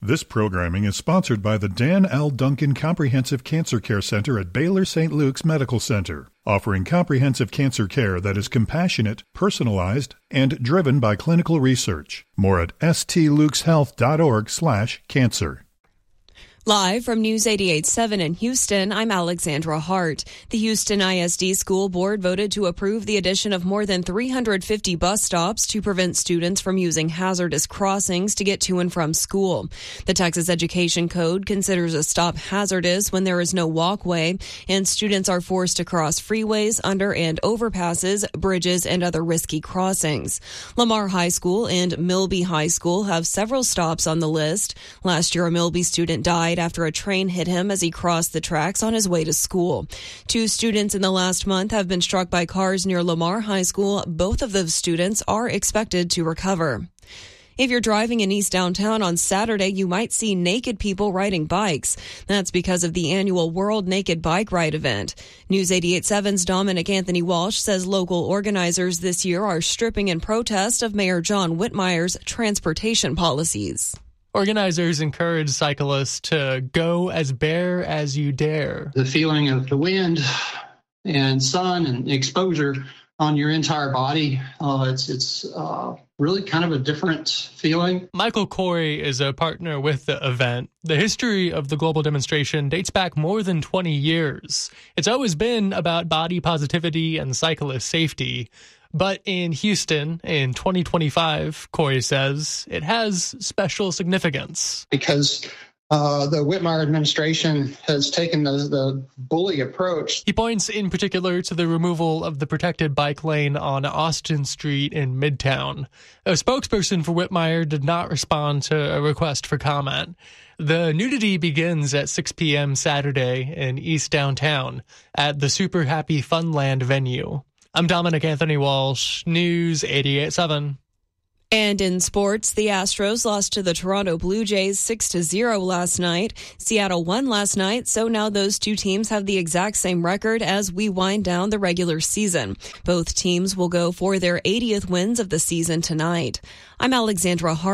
This programming is sponsored by the Dan L. Duncan Comprehensive Cancer Care Center at Baylor St. Luke's Medical Center, offering comprehensive cancer care that is compassionate, personalized, and driven by clinical research. More at stlukeshealth.org/cancer. Live from News 88.7 in Houston, I'm Alexandra Hart. The Houston ISD School Board voted to approve the addition of more than 350 bus stops to prevent students from using hazardous crossings to get to and from school. The Texas Education Code considers a stop hazardous when there is no walkway and students are forced to cross freeways, under and overpasses, bridges, and other risky crossings. Lamar High School and Milby High School have several stops on the list. Last year, a Milby student died after a train hit him as he crossed the tracks on his way to school. 2 students in the last month have been struck by cars near Lamar High School. Both of those students are expected to recover. If you're driving in East Downtown on Saturday, you might see naked people riding bikes. That's because of the annual World Naked Bike Ride event. News 88.7's Dominic Anthony Walsh says local organizers this year are stripping in protest of Mayor John Whitmire's transportation policies. Organizers encourage cyclists to go as bare as you dare. The feeling of the wind and sun and exposure on your entire body, it's really kind of a different feeling. Michael Corey is a partner with the event. The history of the global demonstration dates back more than 20 years. It's always been about body positivity and cyclist safety. But in Houston, in 2025, Corey says, it has special significance. Because the Whitmire administration has taken the bully approach. He points in particular to the removal of the protected bike lane on Austin Street in Midtown. A spokesperson for Whitmire did not respond to a request for comment. The nudity begins at 6 p.m. Saturday in East Downtown at the Super Happy Funland venue. I'm Dominic Anthony Walsh, News 88.7. And in sports, the Astros lost to the Toronto Blue Jays 6-0 last night. Seattle won last night, so now those two teams have the exact same record as we wind down the regular season. Both teams will go for their 80th wins of the season tonight. I'm Alexandra Hart.